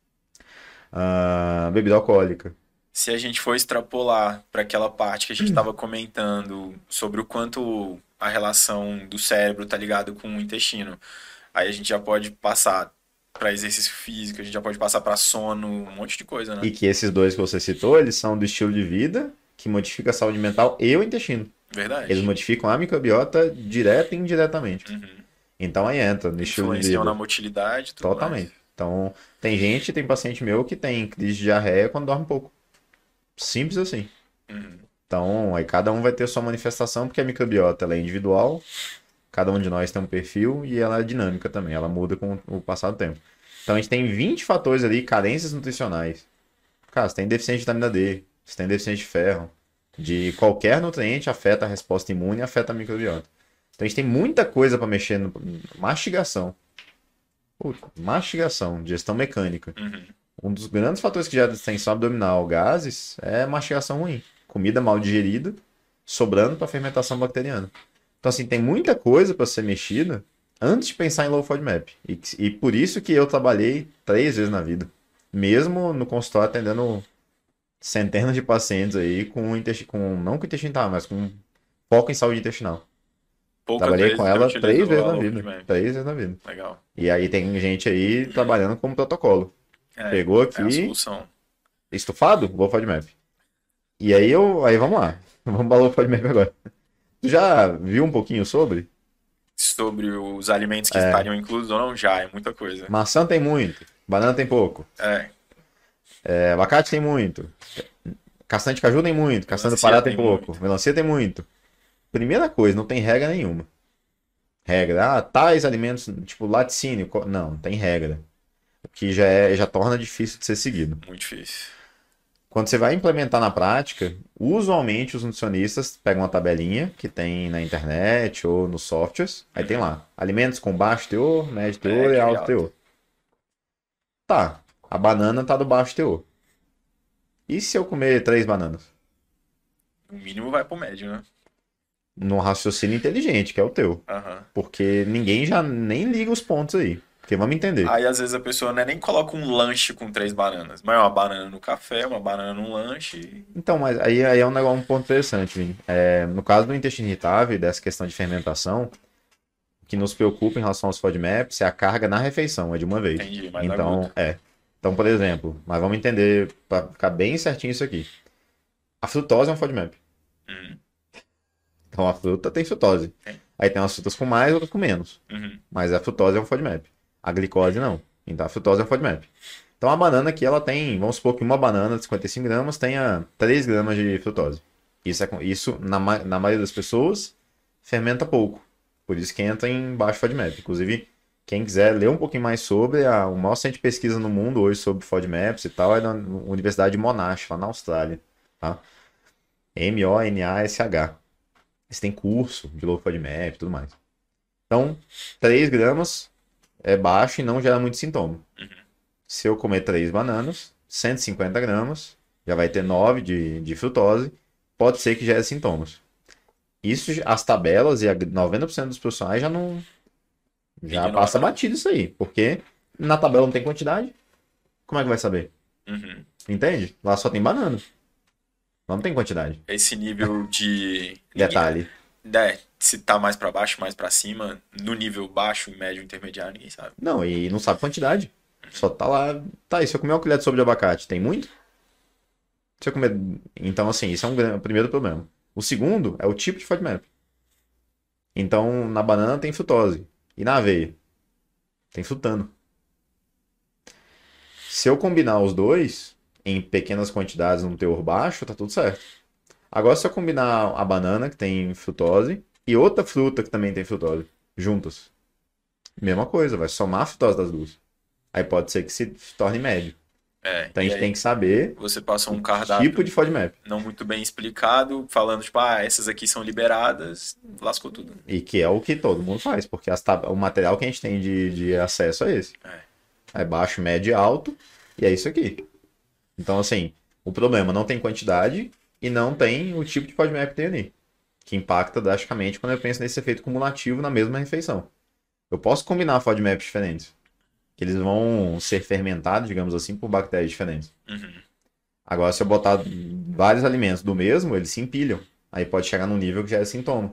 Bebida alcoólica. Se a gente for extrapolar para aquela parte que a gente estava comentando sobre o quanto a relação do cérebro tá ligado com o intestino, aí a gente já pode passar para exercício físico, a gente já pode passar para sono, um monte de coisa, né? E que esses dois que você citou, eles são do estilo de vida que modifica a saúde mental e o intestino. Eles Verdade. modificam a microbiota direta e indiretamente. Uhum. Então aí entra no estilo de Influenciam na vida. motilidade e tudo mais. Totalmente. Então, tem paciente meu que tem crise de diarreia quando dorme pouco. Simples assim. Uhum. Então, aí cada um vai ter sua manifestação, porque a microbiota ela é individual, cada um de nós tem um perfil e ela é dinâmica também, ela muda com o passar do tempo. Então a gente tem 20 fatores ali, carências nutricionais. Cara, você tem deficiência de vitamina D, você tem deficiência de ferro, de qualquer nutriente afeta a resposta imune e afeta a microbiota. Então a gente tem muita coisa para mexer no mastigação. Puta, mastigação, digestão mecânica. Uhum. Um dos grandes fatores que gera distensão abdominal, gases, é mastigação ruim. Comida mal digerida, sobrando para fermentação bacteriana. Então, assim, tem muita coisa para ser mexida antes de pensar em low FODMAP. E por isso que eu trabalhei 3 vezes na vida. Mesmo no consultório atendendo centenas de pacientes aí com não com intestino, mas com foco em saúde intestinal. Poucas Trabalhei vezes com você ela três utilizou vezes a na low vida. FoodMap. 3 vezes na vida. Legal. E aí tem gente aí trabalhando como protocolo. É, Chegou é a aqui, solução. estufado? Vou FODMAP. E aí vamos lá. Vamos para o FODMAP agora. Tu já viu um pouquinho sobre? Sobre os alimentos que estariam inclusos ou não, já, é muita coisa. Maçã tem muito, banana tem pouco, É, abacate tem muito, castanha de caju tem muito, castanha do melancia Pará tem tem pouco, muito. melancia tem muito. Primeira coisa, não tem regra nenhuma. Regra, tais alimentos, tipo laticínio, não tem regra. O que já torna difícil de ser seguido. Muito difícil. Quando você vai implementar na prática, usualmente os nutricionistas pegam uma tabelinha que tem na internet ou nos softwares, aí tem lá, alimentos com baixo teor, médio teor e Médio e alto alto. teor. Tá, a banana tá do baixo teor. E se eu comer 3 bananas? O mínimo vai pro médio, né? Num raciocínio inteligente, que é o teu. Aham. Porque ninguém já nem liga os pontos aí. Porque vamos entender. Aí às vezes a pessoa não é nem coloca um lanche com 3 bananas, mas é uma banana no café, uma banana no lanche. Então, mas aí é um ponto interessante, Vini. No caso do intestino irritável e dessa questão de fermentação, o que nos preocupa em relação aos FODMAPs é a carga na refeição, é de uma vez. Entendi, mais Então, agudo. Então, por exemplo, mas vamos entender, para ficar bem certinho isso aqui. A frutose é um FODMAP. Uhum, Então, a fruta tem frutose. tem. Aí tem umas frutas com mais, outras com menos. Uhum, Mas a frutose é um FODMAP. A glicose não. Então a frutose é um FODMAP. Então a banana aqui, ela tem, vamos supor que uma banana de 55 gramas tenha 3 gramas de frutose. Isso na maioria das pessoas, fermenta pouco. Por isso que entra em baixo FODMAP. Inclusive, quem quiser ler um pouquinho mais sobre, o maior centro de pesquisa no mundo hoje sobre FODMAPs e tal é na Universidade de Monash, lá na Austrália. Tá? Monash. Eles têm curso de low FODMAP e tudo mais. Então, 3 gramas é baixo e não gera muito sintoma. Se eu comer 3 bananas, 150 gramas, já vai ter 9 de frutose, pode ser que gere sintomas. Isso, as tabelas e 90% dos profissionais já não. Já Ignora. passa batido isso aí, porque na tabela não tem quantidade. Como é que vai saber? uhum. Entende? Lá só tem banana. Lá não tem quantidade. Esse nível de. Detalhe. Se tá mais pra baixo, mais pra cima, no nível baixo, médio, intermediário, ninguém sabe. Não, e não sabe quantidade. Só tá lá. Tá, e se eu comer uma colher de sopa de abacate, tem muito? Se eu comer. Então, assim, isso é o primeiro problema. O segundo é o tipo de FODMAP. Então, na banana tem frutose. E na aveia? Tem frutano. Se eu combinar os dois, em pequenas quantidades num teor baixo, tá tudo certo. Agora, se eu combinar a banana, que tem frutose, e outra fruta que também tem frutose, juntas, mesma coisa, vai somar a frutose das duas. Aí pode ser que se torne médio. Então a E gente aí tem que saber você passa um o cardápio tipo de FODMAP. não muito bem explicado, falando, tipo, essas aqui são liberadas, lascou tudo. E que é o que todo mundo faz, porque o material que a gente tem de acesso é esse. É baixo, médio e alto, e é isso aqui. Então, assim, o problema não tem quantidade e não tem o tipo de FODMAP que tem ali, que impacta drasticamente quando eu penso nesse efeito cumulativo na mesma refeição. Eu posso combinar FODMAPs diferentes, que eles vão ser fermentados, digamos assim, por bactérias diferentes. Uhum. Agora, se eu botar vários alimentos do mesmo, eles se empilham. Aí pode chegar num nível que já é sintoma.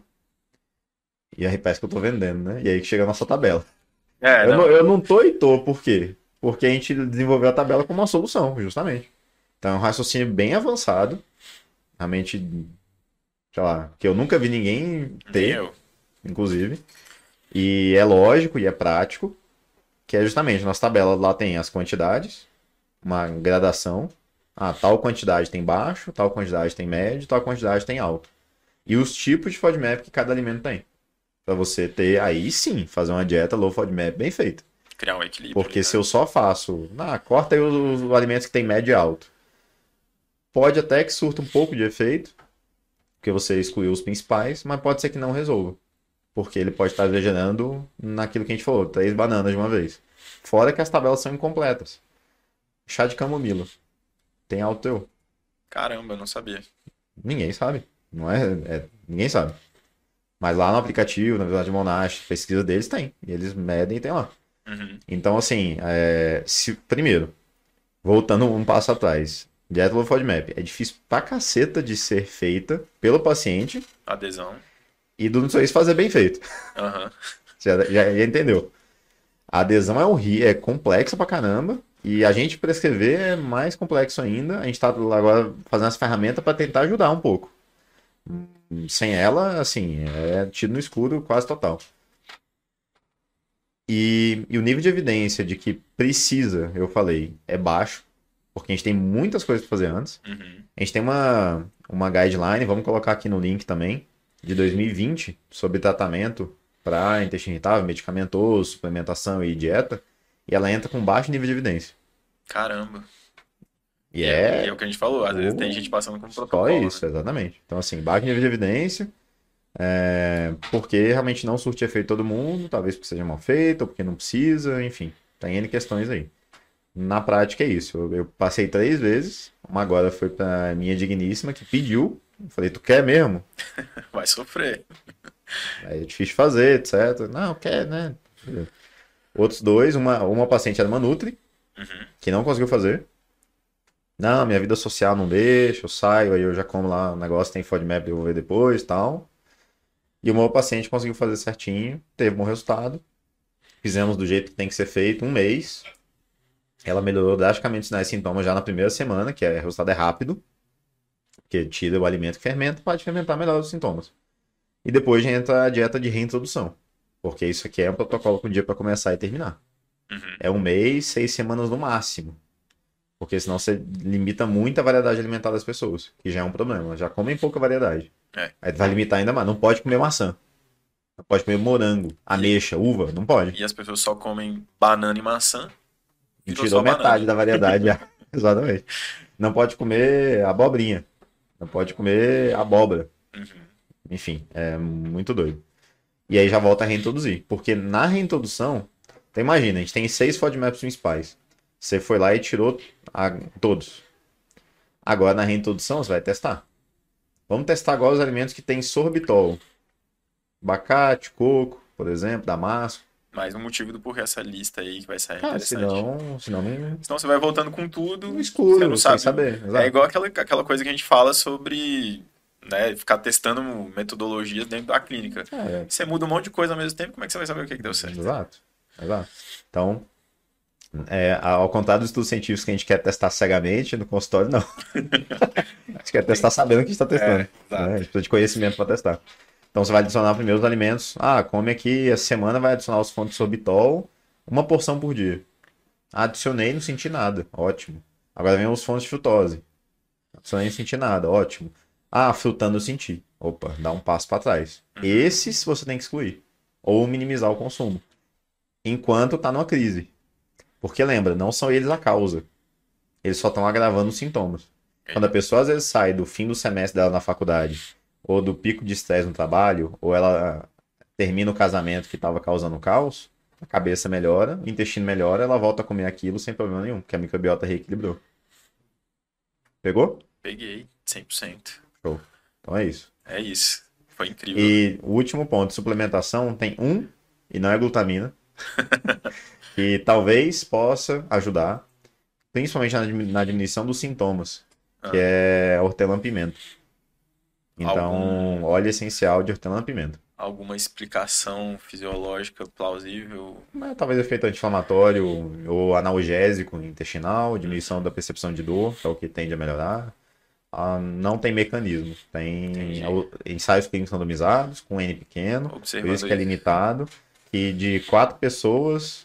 E aí parece que eu tô vendendo, né? E aí que chega a nossa tabela. Eu não tô e tô, por quê? Porque a gente desenvolveu a tabela como uma solução, justamente. Então é um raciocínio bem avançado. Realmente, sei lá, que eu nunca vi ninguém ter, Eu. inclusive. E é lógico e é prático, que é justamente, nossa tabela lá tem as quantidades, uma gradação. Tal quantidade tem baixo, tal quantidade tem médio, tal quantidade tem alto. E os tipos de FODMAP que cada alimento tem. Pra você ter, aí sim, fazer uma dieta low FODMAP bem feita. Criar um equilíbrio. Porque se eu só faço, corta aí os alimentos que tem médio e alto. Pode até que surta um pouco de efeito, porque você excluiu os principais, mas pode ser que não resolva. Porque ele pode estar exagerando naquilo que a gente falou, 3 bananas de uma vez. Fora que as tabelas são incompletas. Chá de camomila. Tem alto teor. Caramba, eu não sabia. Ninguém sabe. Não ninguém sabe. Mas lá no aplicativo, na verdade, Monash, pesquisa deles tem. E eles medem e tem lá. Uhum. Então, assim, primeiro, voltando um passo atrás, dieta low FODMAP é difícil pra caceta de ser feita pelo paciente Adesão. e do sorriso fazer bem feito. Aham. Já entendeu. A adesão é complexa pra caramba. E a gente prescrever é mais complexo ainda. A gente tá agora fazendo as ferramentas para tentar ajudar um pouco. Sem ela, assim, é tiro no escuro quase total. E o nível de evidência de que precisa, eu falei, é baixo. Porque a gente tem muitas coisas para fazer antes. Uhum. A gente tem uma guideline, vamos colocar aqui no link também, de 2020, sobre tratamento para intestino irritável, medicamentoso, suplementação e dieta. E ela entra com baixo nível de evidência. Caramba. E E é é o que a gente falou, às vezes tem gente passando com só protocolo, isso, né? exatamente. Então, assim, baixo nível de evidência, porque realmente não surte efeito todo mundo, talvez porque seja mal feito, ou porque não precisa, enfim, tem N questões aí. Na prática é isso. Eu passei 3 vezes, uma agora foi pra minha digníssima que pediu. Eu falei, tu quer mesmo? Vai sofrer. Aí é difícil de fazer, etc. Não, quer, né? Outros 2, uma paciente era uma Nutri, Uhum. que não conseguiu fazer. Não, minha vida social não deixa, eu saio, aí eu já como lá o negócio, tem FODMAP, eu vou ver depois e tal. E uma outra paciente conseguiu fazer certinho, teve bom resultado. Fizemos do jeito que tem que ser feito, um mês. Ela melhorou drasticamente os sinais e sintomas já na primeira semana, que o resultado é rápido, porque tira o alimento que fermenta, pode fermentar melhor os sintomas. E depois entra a dieta de reintrodução, porque isso aqui é um protocolo com dia para começar e terminar. Uhum. É um mês, 6 semanas no máximo. Porque senão você limita muito a variedade alimentar das pessoas, que já é um problema. Já comem pouca variedade. É. Aí vai limitar ainda mais. Não pode comer maçã. Não pode comer morango, ameixa, uva. Não pode. E as pessoas só comem banana e maçã, E virou tirou só metade banana. da variedade já. Exatamente. Não pode comer abobrinha. Não pode comer abóbora. Uhum. Enfim, é muito doido. E aí já volta a reintroduzir. Porque na reintrodução, então imagina, a gente tem 6 FODMAPs principais. Você foi lá e tirou todos. Agora na reintrodução você vai testar. Vamos testar agora os alimentos que tem sorbitol. Abacate, coco, por exemplo, damasco. Mais um motivo do porquê essa lista aí que vai sair Cara, interessante. senão não, Senão você vai voltando com no tudo, você não escuro, sem sabe. saber. É Exato. igual aquela coisa que a gente fala sobre, né, ficar testando metodologias dentro da clínica. É, Você muda um monte de coisa ao mesmo tempo, como é que você vai saber o que que deu certo? exato. Exato. Então, ao contrário dos estudos científicos que a gente quer testar cegamente, no consultório não. A gente quer testar sabendo o que a gente está testando. Né? A Exato. gente precisa de conhecimento para testar. Então você vai adicionar primeiro os alimentos. Ah, come aqui, essa semana vai adicionar os fontes de sorbitol, uma porção por dia. Adicionei, não senti nada. Ótimo. Agora vem os fontes de frutose. Adicionei, não senti nada. Ótimo. Ah, frutando eu senti. Opa, dá um passo para trás. Esses você tem que excluir. Ou minimizar o consumo. Enquanto tá numa crise. Porque lembra, não são eles a causa. Eles só estão agravando os sintomas. Quando a pessoa às vezes sai do fim do semestre dela na faculdade, ou do pico de estresse no trabalho, ou ela termina o casamento que estava causando caos, a cabeça melhora, o intestino melhora, ela volta a comer aquilo sem problema nenhum, porque a microbiota reequilibrou. Pegou? Peguei, 100%. Show. Então é isso. É isso. Foi incrível. E o último ponto, suplementação, tem e não é glutamina, que talvez possa ajudar, principalmente na diminuição dos sintomas, que é hortelã-pimenta. Então, óleo essencial de hortelã-pimenta. Alguma explicação fisiológica plausível? Talvez efeito anti-inflamatório ou analgésico intestinal, diminuição da percepção de dor, que é o que tende a melhorar. Não tem mecanismo. Tem Entendi. ensaios clínicos randomizados, com N pequeno, por Observando isso que é isso. limitado. E de 4 pessoas,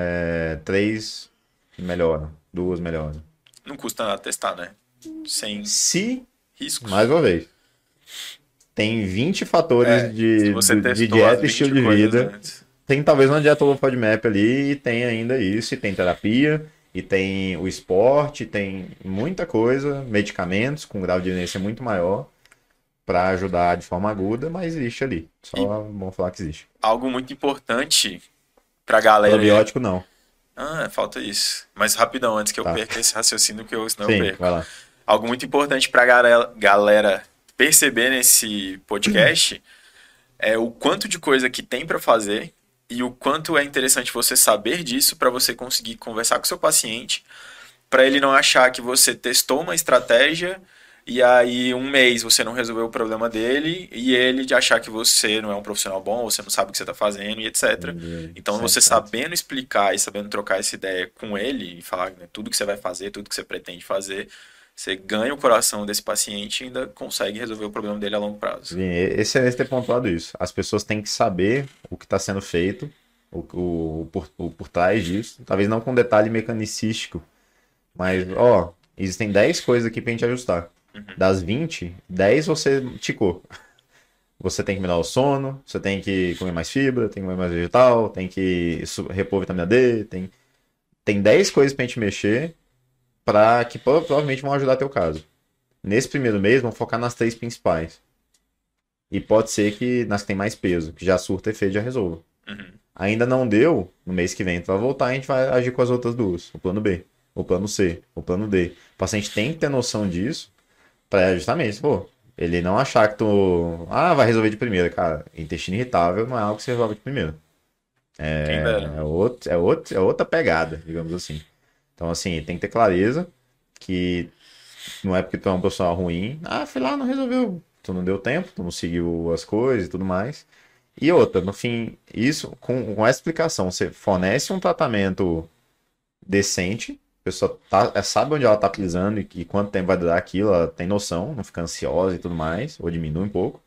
3 melhoram, 2 melhoram. Não custa nada testar, né? Sem Se, riscos. mais uma vez, tem 20 fatores Se de você testou as dieta e 20 estilo de coisas vida. antes. Tem talvez uma dieta low FODMAP ali, e tem ainda isso, e tem terapia, e tem o esporte, tem muita coisa, medicamentos com grau de evidência muito maior para ajudar de forma aguda, mas existe ali. Só vamos falar que existe. Algo muito importante pra galera. Probiótico não. Falta isso. Mas rapidão, antes que eu Tá. perca esse raciocínio, senão eu Sim, perco. vai lá. Algo muito importante pra galera perceber nesse podcast é o quanto de coisa que tem pra fazer e o quanto é interessante você saber disso pra você conseguir conversar com seu paciente, pra ele não achar que você testou uma estratégia e aí um mês você não resolveu o problema dele e ele de achar que você não é um profissional bom, você não sabe o que você está fazendo e etc. Entendi. Então você 100%. sabendo explicar e sabendo trocar essa ideia com ele e falar, né, tudo que você vai fazer, tudo que você pretende fazer, você ganha o coração desse paciente e ainda consegue resolver o problema dele a longo prazo. Vini, excelente ter pontuado isso. As pessoas têm que saber o que está sendo feito, por trás disso. Talvez não com detalhe mecanicístico, mas, ó, existem 10 coisas aqui pra gente ajustar. Das 20, 10 você ticou. Você tem que melhorar o sono, você tem que comer mais fibra, tem que comer mais vegetal, tem que repor vitamina D, tem 10 coisas pra gente mexer para que provavelmente vão ajudar teu caso. Nesse primeiro mês, vamos focar nas 3 principais. E pode ser que nas que tem mais peso, que já surta efeito, já resolva. Uhum. Ainda não deu, no mês que vem tu vai voltar e a gente vai agir com as outras duas. O plano B, o plano C, o plano D. O paciente tem que ter noção disso para justamente, pô, ele não achar que tu, vai resolver de primeira, cara. Intestino irritável não é algo que você resolve de primeira. Quem dera. É outra pegada, digamos assim. Então, assim, tem que ter clareza que não é porque tu é um profissional ruim. Fui lá, não resolveu. Tu não deu tempo, tu não seguiu as coisas e tudo mais. E outra, no fim, isso, com essa explicação, você fornece um tratamento decente, a pessoa sabe onde ela tá pisando e quanto tempo vai durar aquilo, ela tem noção, não fica ansiosa e tudo mais, ou diminui um pouco.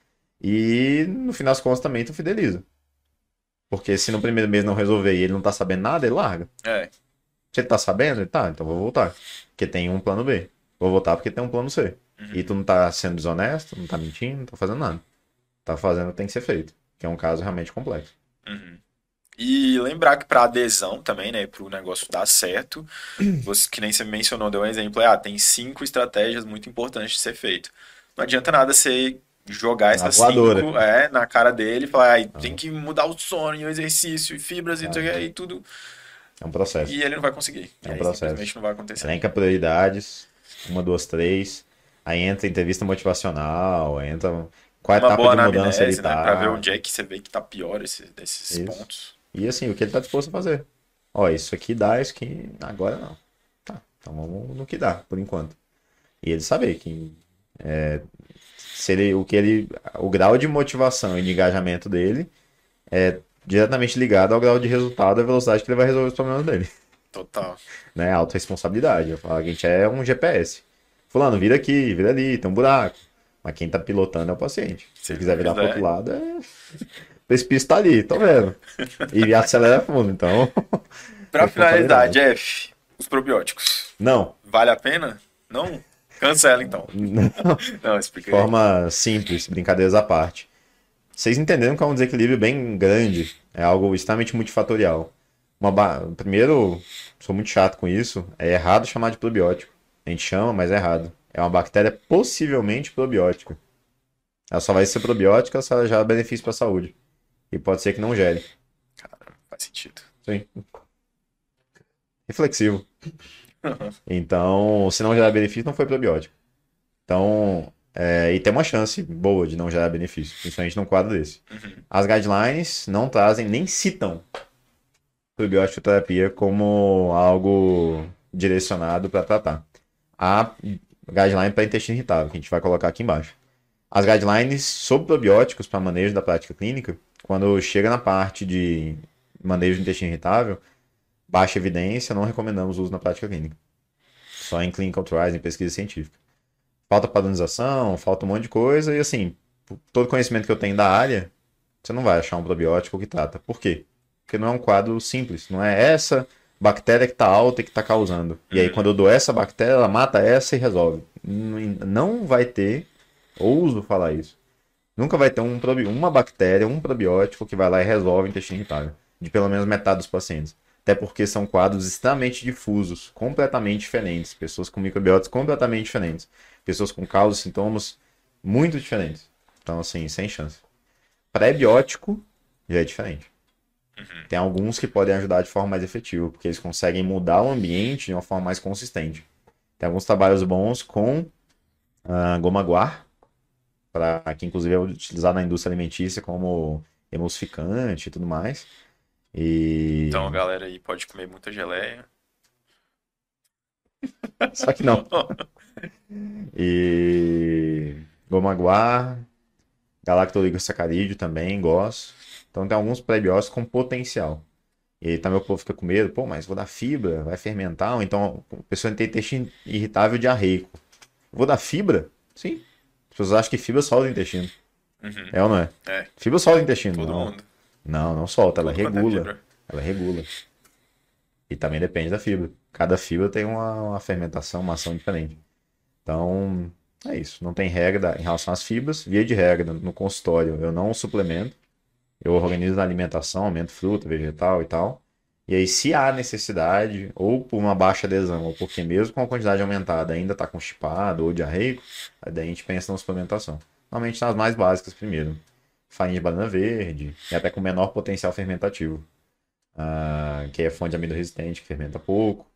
E no final das contas também tu fideliza. Porque se no primeiro mês não resolver e ele não tá sabendo nada, ele larga. É. Se ele tá sabendo, ele tá, então vou voltar. Porque tem um plano B. Vou voltar porque tem um plano C. E Uhum. tu não tá sendo desonesto, não tá mentindo, não tá fazendo nada. Tá fazendo o que tem que ser feito. Que é um caso realmente complexo. Uhum. E lembrar que para adesão também, né, para o negócio dar certo, você, que nem você mencionou, deu um exemplo, tem 5 estratégias muito importantes de ser feito. Não adianta nada você jogar Na essas voadora. 5 na cara dele e falar, tem Não, que mudar o sono, e o exercício, e fibras e não sei o que, cara, e tudo, é um processo. e ele não vai conseguir. É E um aí processo. simplesmente não vai acontecer. Elenca prioridades. Uma, duas, três. Aí entra entrevista motivacional. Entra qual Uma etapa boa de mudança ele anamnese, né, para ver tá. onde é que você vê que tá pior desses Isso. pontos. E assim, o que ele tá disposto a fazer. Ó, isso aqui dá, isso aqui agora não. Tá. Então vamos no que dá, por enquanto. E ele saber que se ele, o grau de motivação e de engajamento dele é diretamente ligado ao grau de resultado e à velocidade que ele vai resolver os problemas dele. Total. Né? Autorresponsabilidade. Eu falo que a gente é um GPS. Fulano, vira aqui, vira ali, tem um buraco. Mas quem tá pilotando é o paciente. Se Se ele ele não quiser virar pro outro quiser. lado, o precipício tá ali, tô vendo. E acelera fundo, então. Pra finalizar, Responsabilidade. Jeff, os probióticos. Não. Vale a pena? Não? Cancela então. Não. Não, explica aí. Forma simples, brincadeiras à parte. Vocês entenderam que é um desequilíbrio bem grande, é algo extremamente multifatorial. Primeiro, sou muito chato com isso, é errado chamar de probiótico. A gente chama, mas é errado. É uma bactéria possivelmente probiótica. Ela só vai ser probiótica se ela já benefício para a saúde. E pode ser que não gere. Faz sentido. Sim. Reflexivo. Então, se não gerar benefício, não foi probiótico. Então, e tem uma chance boa de não gerar benefício, principalmente num quadro desse. As guidelines não trazem, nem citam probiótico terapia como algo direcionado para tratar. A guideline para intestino irritável, que a gente vai colocar aqui embaixo. As guidelines sobre probióticos para manejo da prática clínica, quando chega na parte de manejo do intestino irritável, baixa evidência, não recomendamos o uso na prática clínica. Só em clinical trials, em pesquisa científica. Falta padronização, falta um monte de coisa, e assim, todo conhecimento que eu tenho da área, você não vai achar um probiótico que trata. Por quê? Porque não é um quadro simples, não é essa bactéria que está alta e que está causando. E aí, quando eu dou essa bactéria, ela mata essa e resolve. Não vai ter, ouso falar isso, nunca vai ter uma bactéria, um probiótico que vai lá e resolve o intestino irritável. De pelo menos metade dos pacientes. Até porque são quadros extremamente difusos, completamente diferentes. Pessoas com microbióticos completamente diferentes. Pessoas com causas e sintomas muito diferentes. Então, assim, sem chance. Pré-biótico já é diferente. Tem alguns que podem ajudar de forma mais efetiva, porque eles conseguem mudar o ambiente de uma forma mais consistente. Tem alguns trabalhos bons com goma guar, que inclusive é utilizado na indústria alimentícia como emulsificante e tudo mais. Então a E galera aí pode comer muita geleia. Só que não. E goma guar, galactoligossacarídeo também gosto. Então tem alguns prebióticos com potencial. E aí também o povo fica com medo, pô, mas vou dar fibra, vai fermentar, ou então a pessoa tem intestino irritável diarreico. Vou dar fibra? Sim. As pessoas acham que fibra solta o intestino. Uhum. É ou não é? É, Fibra solta o intestino, todo não. mundo. Não solta, ela Tudo quanto é regula. fibra. Ela regula. E também depende da fibra. Cada fibra tem uma fermentação, uma ação diferente. Então, é isso. Não tem regra em relação às fibras. Via de regra, no consultório, eu não suplemento. Eu organizo a alimentação, aumento fruta, vegetal e tal. E aí, se há necessidade, ou por uma baixa adesão, ou porque mesmo com a quantidade aumentada ainda está constipado ou diarreico, aí daí a gente pensa na suplementação. Normalmente nas mais básicas primeiro. Farinha de banana verde, e até com menor potencial fermentativo. Que é fonte de amido resistente, que fermenta pouco.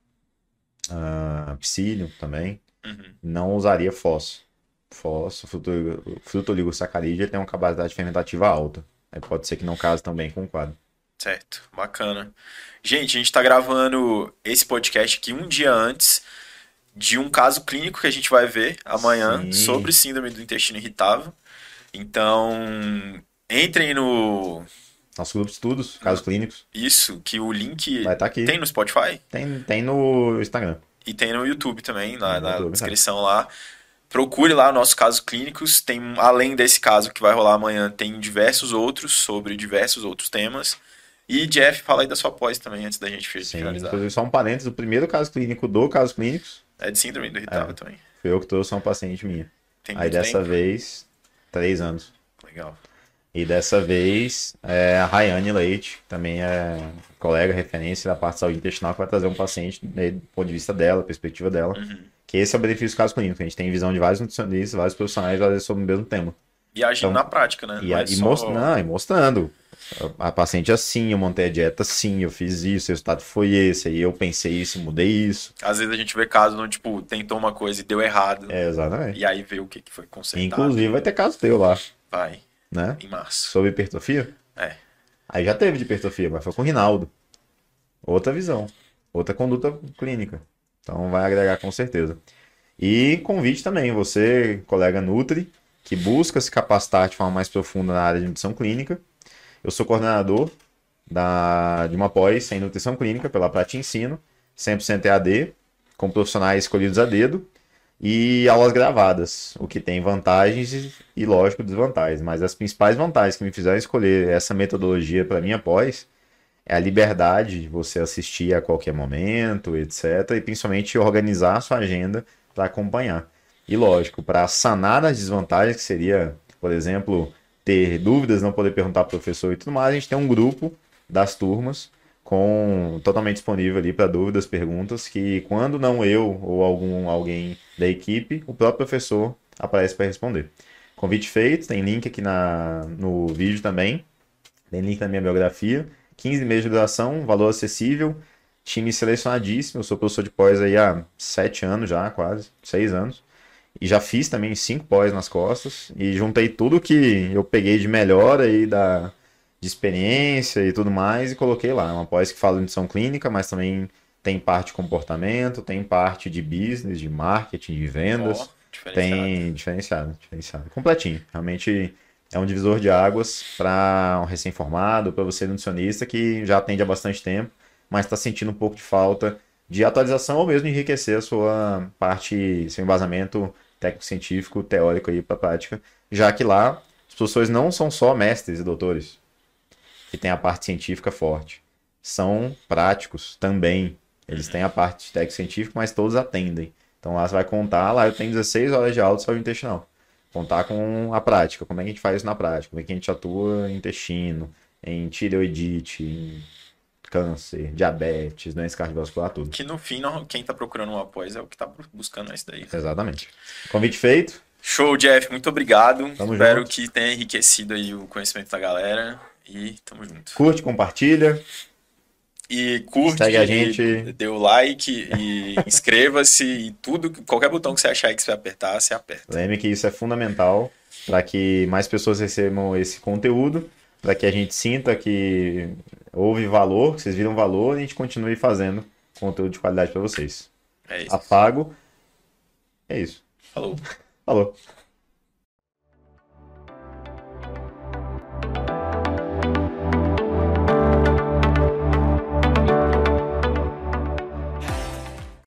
Psyllium também. Uhum. Não usaria fósforo. Fósforo, fruto oligosacarídeo, ele tem uma capacidade fermentativa alta. Aí pode ser que não case também com o quadro. Certo, bacana. Gente, a gente tá gravando esse podcast aqui um dia antes de um caso clínico que a gente vai ver amanhã Sim. sobre síndrome do intestino irritável. Então, entrem no Nosso grupo de estudos, casos clínicos, isso, que o link vai estar aqui. tem no Spotify Tem no Instagram. e tem no YouTube também, No na YouTube, tá. descrição lá. Procure lá nossos casos clínicos. Tem, além desse caso que vai rolar amanhã, tem diversos outros sobre diversos outros temas. E Jeff, fala aí da sua pós também, antes da gente Sim, finalizar. inclusive só um parênteses, o primeiro caso clínico do casos clínicos, É de síndrome do irritável também. foi eu que trouxe uma paciente minha. Tem Aí muito dessa tempo? vez, 3 anos. Legal. E dessa vez, a Rayane Leite, que também é colega, referência da parte de saúde intestinal, que vai trazer um paciente né, do ponto de vista dela, perspectiva dela. Que esse é o benefício do caso clínico. A gente tem visão de vários nutricionistas, vários profissionais, às vezes, sobre o mesmo tema. E agindo Então, na prática, né? E, Não é e, só... não, e mostrando. A paciente assim, eu montei a dieta assim, eu fiz isso, o resultado foi esse, aí eu pensei isso, mudei isso. Às vezes a gente vê casos onde, tipo, tentou uma coisa e deu errado. Exatamente. E aí vê o que foi consertado. Inclusive vai ter caso teu lá, Vai, né? em março. Sobre hipertrofia. É. Aí já teve de hipertrofia, mas foi com o Rinaldo. Outra visão, outra conduta clínica. Então vai agregar com certeza. E convite também, você, colega Nutri, que busca se capacitar de forma mais profunda na área de nutrição clínica. Eu sou coordenador de uma pós em nutrição clínica pela Prati Ensino, 100% EAD, com profissionais escolhidos a dedo e aulas gravadas, o que tem vantagens e lógico, desvantagens. Mas as principais vantagens que me fizeram escolher essa metodologia para minha pós é a liberdade de você assistir a qualquer momento, etc. E principalmente organizar a sua agenda para acompanhar. E lógico, para sanar as desvantagens, que seria, por exemplo, ter dúvidas, não poder perguntar para o professor e tudo mais, a gente tem um grupo das turmas totalmente disponível ali para dúvidas, perguntas, que quando não eu ou alguém da equipe, o próprio professor aparece para responder. Convite feito, tem link aqui no vídeo também, tem link na minha biografia, 15 meses de duração, valor acessível, time selecionadíssimo, eu sou professor de pós aí há 7 anos já, quase, 6 anos. E já fiz também 5 pós nas costas. E juntei tudo que eu peguei de melhor aí de experiência e tudo mais e coloquei lá. É uma pós que fala de nutrição clínica, mas também tem parte de comportamento, tem parte de business, de marketing, de vendas. Ó, diferenciado. Tem diferenciado. Completinho. Realmente é um divisor de águas para um recém-formado, para você nutricionista que já atende há bastante tempo, mas está sentindo um pouco de falta de atualização ou mesmo enriquecer a sua parte, seu embasamento técnico-científico, teórico aí para a prática, já que lá os professores não são só mestres e doutores, que tem a parte científica forte, são práticos também. Eles têm a parte técnico-científica, mas todos atendem. Então lá você vai contar, lá eu tenho 16 horas de aula de saúde intestinal. Contar com a prática, como é que a gente faz isso na prática, como é que a gente atua em intestino, em tireoidite, em câncer, diabetes, doença cardiovascular, tudo. Que no fim, quem tá procurando um após é o que tá buscando isso daí. Exatamente. Convite feito. Show, Jeff. Muito obrigado. Tamo Espero junto. que tenha enriquecido aí o conhecimento da galera. E tamo junto. Curte, compartilha. E curte, Segue a gente. dê o like e inscreva-se e tudo, qualquer botão que você achar aí que você vai apertar, você aperta. Lembre que isso é fundamental para que mais pessoas recebam esse conteúdo, para que a gente sinta que houve valor, que vocês viram valor e a gente continue fazendo conteúdo de qualidade para vocês. É isso. afago. É isso. Falou. Falou.